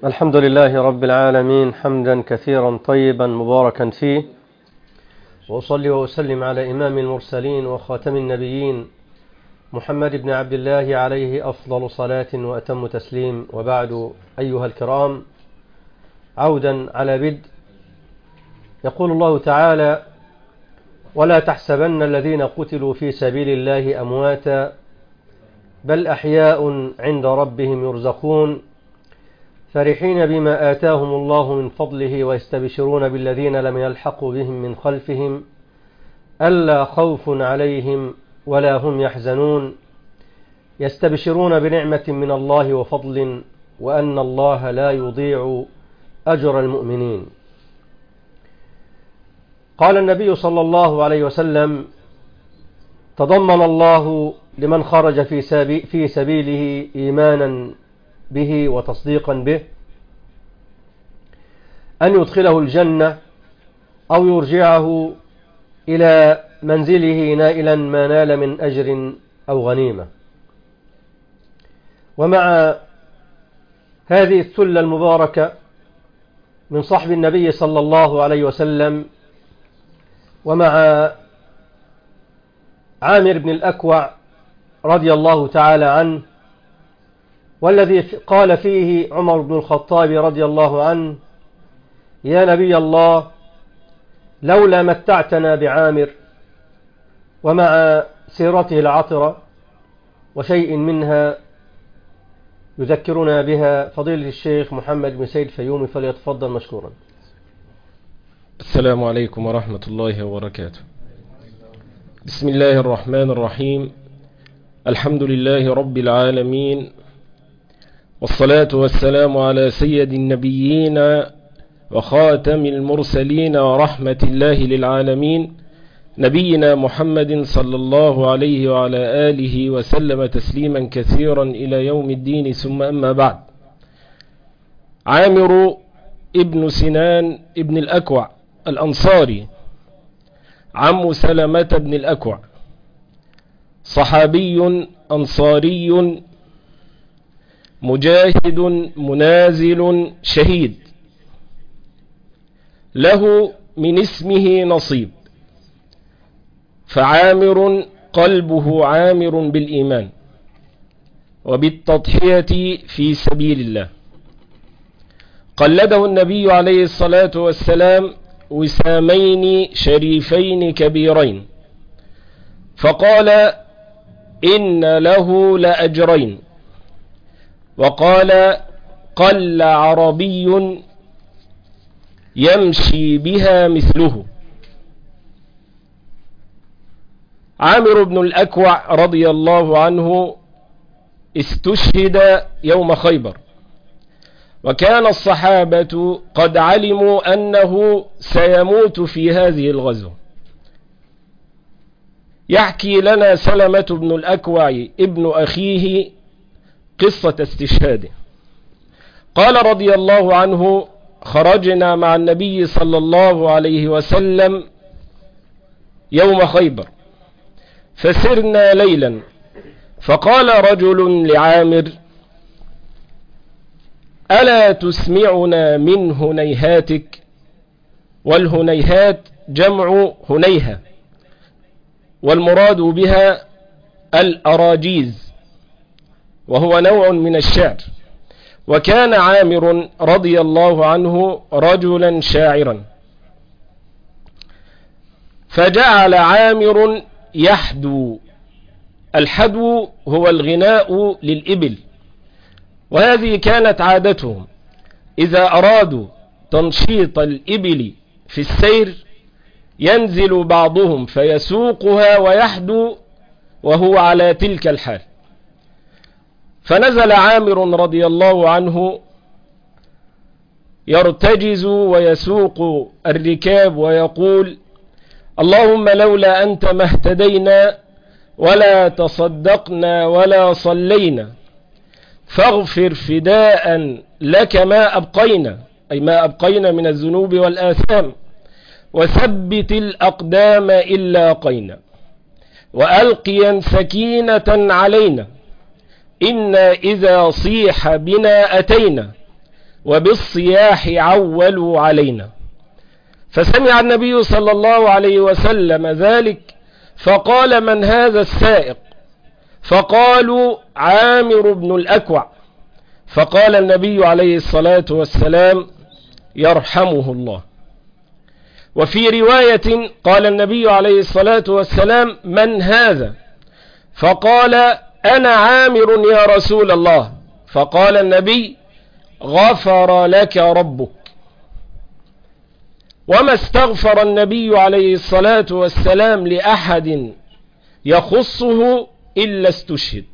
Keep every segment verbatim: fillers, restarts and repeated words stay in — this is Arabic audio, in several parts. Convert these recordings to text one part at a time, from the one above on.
الحمد لله رب العالمين، حمدا كثيرا طيبا مباركا فيه، وأصلي وأسلم على إمام المرسلين وخاتم النبيين محمد بن عبد الله عليه أفضل صلاة وأتم تسليم. وبعد، أيها الكرام، عودا على بدء، يقول الله تعالى: ولا تحسبن الذين قتلوا في سبيل الله أمواتا بل أحياء عند ربهم يرزقون فرحين بما آتاهم الله من فضله ويستبشرون بالذين لم يلحقوا بهم من خلفهم ألا خوف عليهم ولا هم يحزنون يستبشرون بنعمة من الله وفضل وأن الله لا يضيع أجر المؤمنين. قال النبي صلى الله عليه وسلم: تضمن الله لمن خرج في سبيله إيمانا به وتصديقا به أن يدخله الجنة أو يرجعه إلى منزله نائلا ما نال من أجر أو غنيمة. ومع هذه الثلة المباركة من صحب النبي صلى الله عليه وسلم، ومع عامر بن الأكوع رضي الله تعالى عنه، والذي قال فيه عمر بن الخطاب رضي الله عنه: يا نبي الله، لولا متعتنا بعامر. ومع سيرته العطرة وشيء منها يذكرنا بها فضيلة الشيخ محمد بن سيد الفيومي، فليتفضل مشكورا. السلام عليكم ورحمة الله وبركاته. بسم الله الرحمن الرحيم. الحمد لله رب العالمين، والصلاة والسلام على سيد النبيين وخاتم المرسلين ورحمة الله للعالمين، نبينا محمد صلى الله عليه وعلى آله وسلم تسليما كثيرا إلى يوم الدين. ثم أما بعد، عامر ابن سنان ابن الأكوع الأنصاري، عم سلمة بن الأكوع، صحابي أنصاري مجاهد منازل شهيد، له من اسمه نصيب، فعامر قلبه عامر بالإيمان وبالتضحية في سبيل الله. قلده النبي عليه الصلاة والسلام وسامين شريفين كبيرين، فقال: إن له لأجرين. وقال: قل عربي يمشي بها مثله. عامر بن الأكوع رضي الله عنه استشهد يوم خيبر، وكان الصحابة قد علموا أنه سيموت في هذه الغزوة. يحكي لنا سلمة بن الأكوع ابن أخيه قصة استشهاده. قال رضي الله عنه: خرجنا مع النبي صلى الله عليه وسلم يوم خيبر، فسرنا ليلا، فقال رجل لعامر: ألا تسمعنا من هنيهاتك؟ والهنيهات جمع هنيهة، والمراد بها الأراجيز، وهو نوع من الشعر. وكان عامر رضي الله عنه رجلا شاعرا، فجعل عامر يحدو. الحدو هو الغناء للإبل، وهذه كانت عادتهم إذا أرادوا تنشيط الإبل في السير، ينزل بعضهم فيسوقها ويحدو وهو على تلك الحال. فنزل عامر رضي الله عنه يرتجز ويسوق الركاب ويقول: اللهم لولا أنت ما اهتدينا ولا تصدقنا ولا صلينا، فاغفر فداء لك ما أبقينا، أي ما أبقينا من الذنوب والآثام، وثبت الأقدام إن لاقينا، وألقيا سكينة علينا، إنا إذا صيح بنا أتينا، وبالصياح عولوا علينا. فسمع النبي صلى الله عليه وسلم ذلك فقال: من هذا السائق؟ فقالوا: عامر بن الأكوع. فقال النبي عليه الصلاة والسلام: يرحمه الله. وفي رواية قال النبي عليه الصلاة والسلام: من هذا؟ فقال: أنا عامر يا رسول الله. فقال النبي: غفر لك ربك. وما استغفر النبي عليه الصلاة والسلام لأحد يخصه إلا استشهد.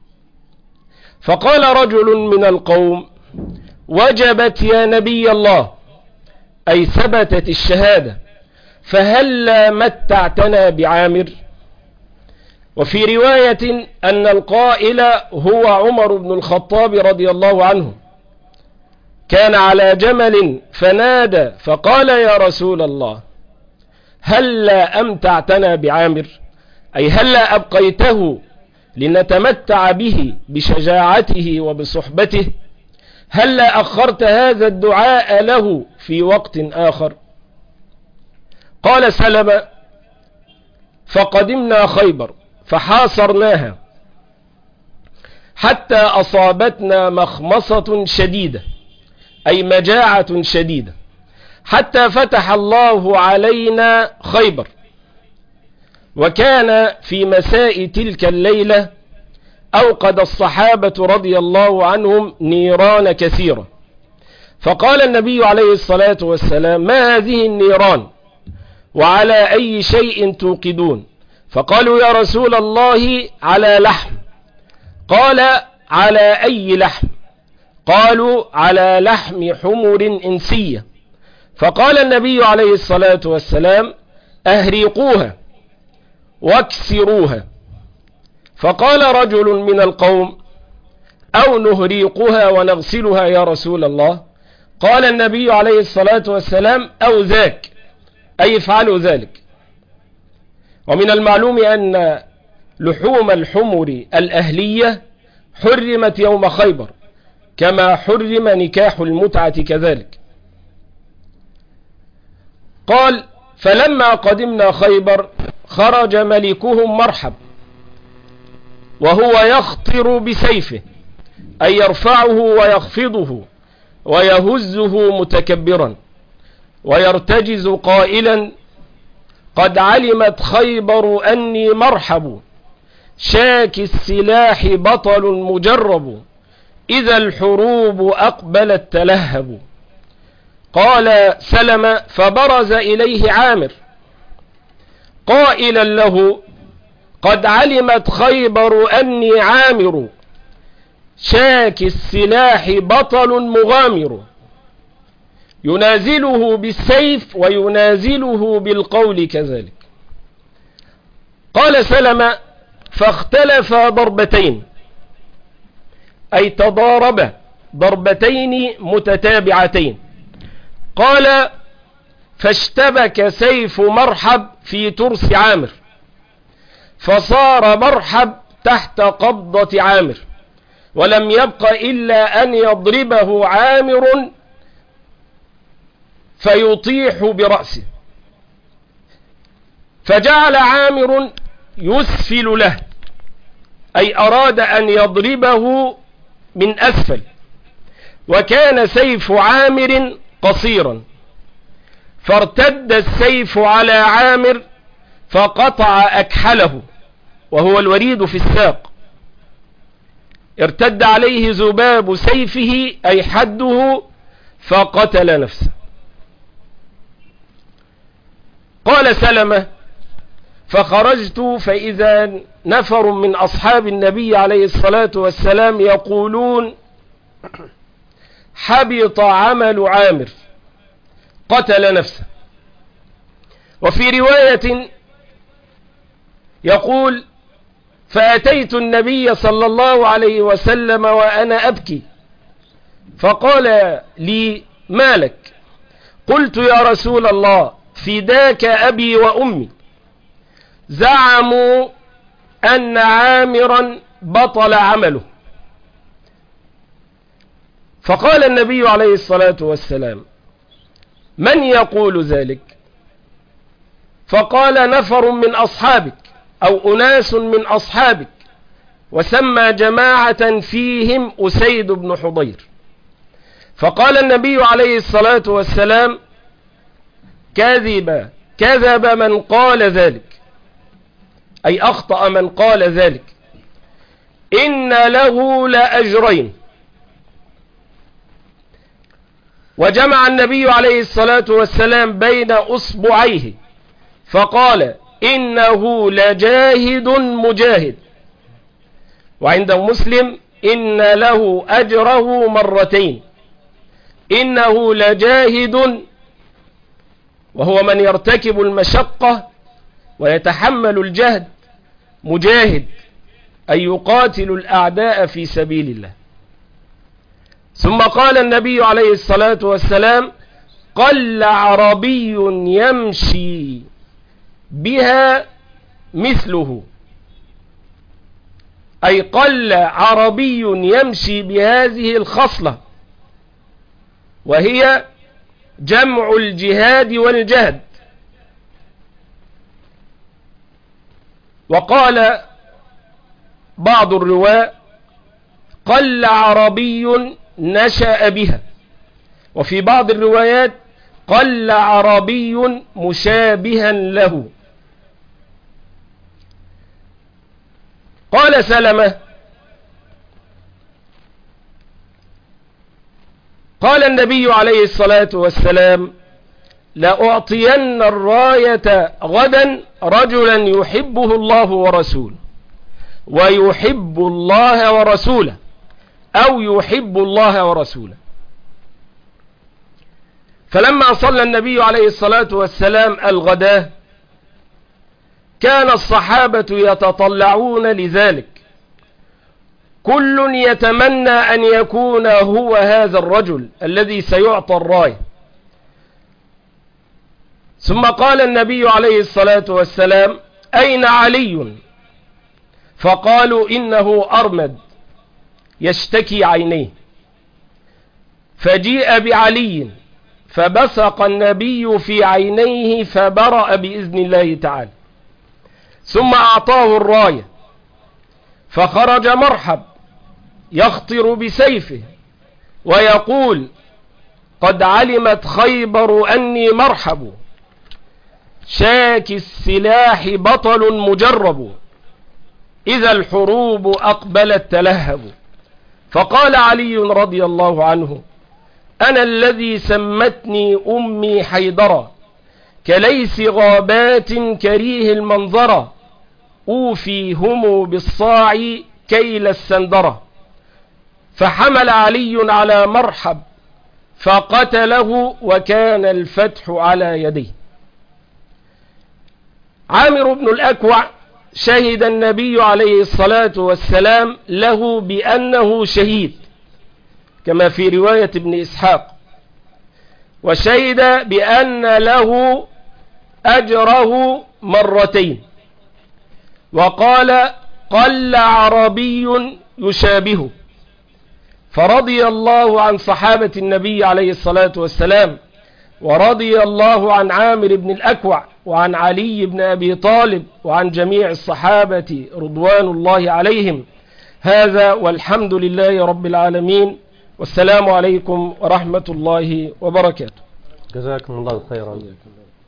فقال رجل من القوم: وجبت يا نبي الله، أي ثبتت الشهادة، فهلا متعتنا بعامر؟ وفي رواية أن القائل هو عمر بن الخطاب رضي الله عنه، كان على جمل فنادى فقال: يا رسول الله، هلا أمتعتنا بعامر؟ أي هلا أبقيته لنتمتع به بشجاعته وبصحبته؟ هلا أخرت هذا الدعاء له في وقت آخر؟ قال سلمة: فقدمنا خيبر فحاصرناها حتى أصابتنا مخمصة شديدة، أي مجاعة شديدة، حتى فتح الله علينا خيبر. وكان في مساء تلك الليلة أوقد الصحابة رضي الله عنهم نيران كثيرة. فقال النبي عليه الصلاة والسلام: ما هذه النيران؟ وعلى أي شيء توقدون؟ فقالوا: يا رسول الله، على لحم. قال: على أي لحم؟ قالوا: على لحم حمر إنسية. فقال النبي عليه الصلاة والسلام: أهريقوها واكسروها. فقال رجل من القوم: أو نهريقها ونغسلها يا رسول الله؟ قال النبي عليه الصلاة والسلام: أو ذاك، أي افعلوا ذلك. ومن المعلوم أن لحوم الحمر الأهلية حرمت يوم خيبر، كما حرم نكاح المتعة كذلك. قال: فلما قدمنا خيبر خرج ملكهم مرحب وهو يخطر بسيفه، أي يرفعه ويخفضه ويهزه متكبرا، ويرتجز قائلا: قد علمت خيبر أني مرحب، شاك السلاح بطل مجرب، إذا الحروب أقبلت تلهب. قال سلمة: فبرز إليه عامر قائلا له: قد علمت خيبر أني عامر، شاك السلاح بطل مغامر، ينازله بالسيف وينازله بالقول كذلك. قال سلمة: فاختلف ضربتين، أي تضارب ضربتين متتابعتين. قال: فاشتبك سيف مرحب في ترس عامر، فصار مرحب تحت قبضة عامر، ولم يبق إلا أن يضربه عامر فيطيح برأسه. فجعل عامر يسفل له، أي أراد أن يضربه من أسفل، وكان سيف عامر قصيرا، فارتد السيف على عامر فقطع أكحله، وهو الوريد في الساق. ارتد عليه ذباب سيفه، أي حده، فقتل نفسه. قال سلمة: فخرجت فإذا نفر من أصحاب النبي عليه الصلاة والسلام يقولون: حبط عمل عامر، قتل نفسه. وفي رواية يقول: فأتيت النبي صلى الله عليه وسلم وأنا أبكي، فقال لي: ما لك؟ قلت: يا رسول الله، فداك أبي وأمي، زعموا أن عامرا بطل عمله. فقال النبي عليه الصلاة والسلام: من يقول ذلك؟ فقال: نفر من أصحابك أو أناس من أصحابك، وسمى جماعة فيهم أسيد بن حضير. فقال النبي عليه الصلاة والسلام: كذب كذب من قال ذلك، أي أخطأ من قال ذلك، إن له لأجرين. وجمع النبي عليه الصلاة والسلام بين أصبعيه فقال: إنه لجاهد مجاهد. وعند مسلم: إن له أجره مرتين. إنه لجاهد، وهو من يرتكب المشقة ويتحمل الجهد، مجاهد أي يقاتل الأعداء في سبيل الله. ثم قال النبي عليه الصلاة والسلام: قل عربي يمشي بها مثله، أي قل عربي يمشي بهذه الخصلة، وهي جمع الجهاد والجهد. وقال بعض الرواة: قل عربي نشأ بها. وفي بعض الروايات: قل عربي مشابها له. قال سلمة: قال النبي عليه الصلاة والسلام: لأعطين الراية غدا رجلا يحبه الله ورسوله، ويحب الله ورسوله، أو يحب الله ورسوله. فلما صلى النبي عليه الصلاة والسلام الغداء كان الصحابة يتطلعون لذلك، كل يتمنى أن يكون هو هذا الرجل الذي سيعطى الراية. ثم قال النبي عليه الصلاة والسلام: أين علي؟ فقالوا: إنه أرمد يشتكي عينيه. فجيء بعلي فبصق النبي في عينيه فبرأ بإذن الله تعالى، ثم أعطاه الراية فخرج مرحب يخطر بسيفه ويقول: قد علمت خيبر أني مرحب، شاك السلاح بطل مجرب، إذا الحروب أقبلت تلهب. فقال علي رضي الله عنه: أنا الذي سمتني أمي حيدرا، كليس غابات كريه المنظرة، أوفيهم بالصاع كيل السندرة. فحمل علي على مرحب فقتله، وكان الفتح على يديه. عامر بن الأكوع شهد النبي عليه الصلاة والسلام له بأنه شهيد كما في رواية ابن إسحاق، وشهد بأن له أجره مرتين، وقال: قل عربي يشابهه. فرضي الله عن صحابة النبي عليه الصلاة والسلام، ورضي الله عن عامر بن الأكوع وعن علي بن أبي طالب وعن جميع الصحابة رضوان الله عليهم. هذا والحمد لله رب العالمين، والسلام عليكم ورحمة الله وبركاته. جزاكم الله خيرا.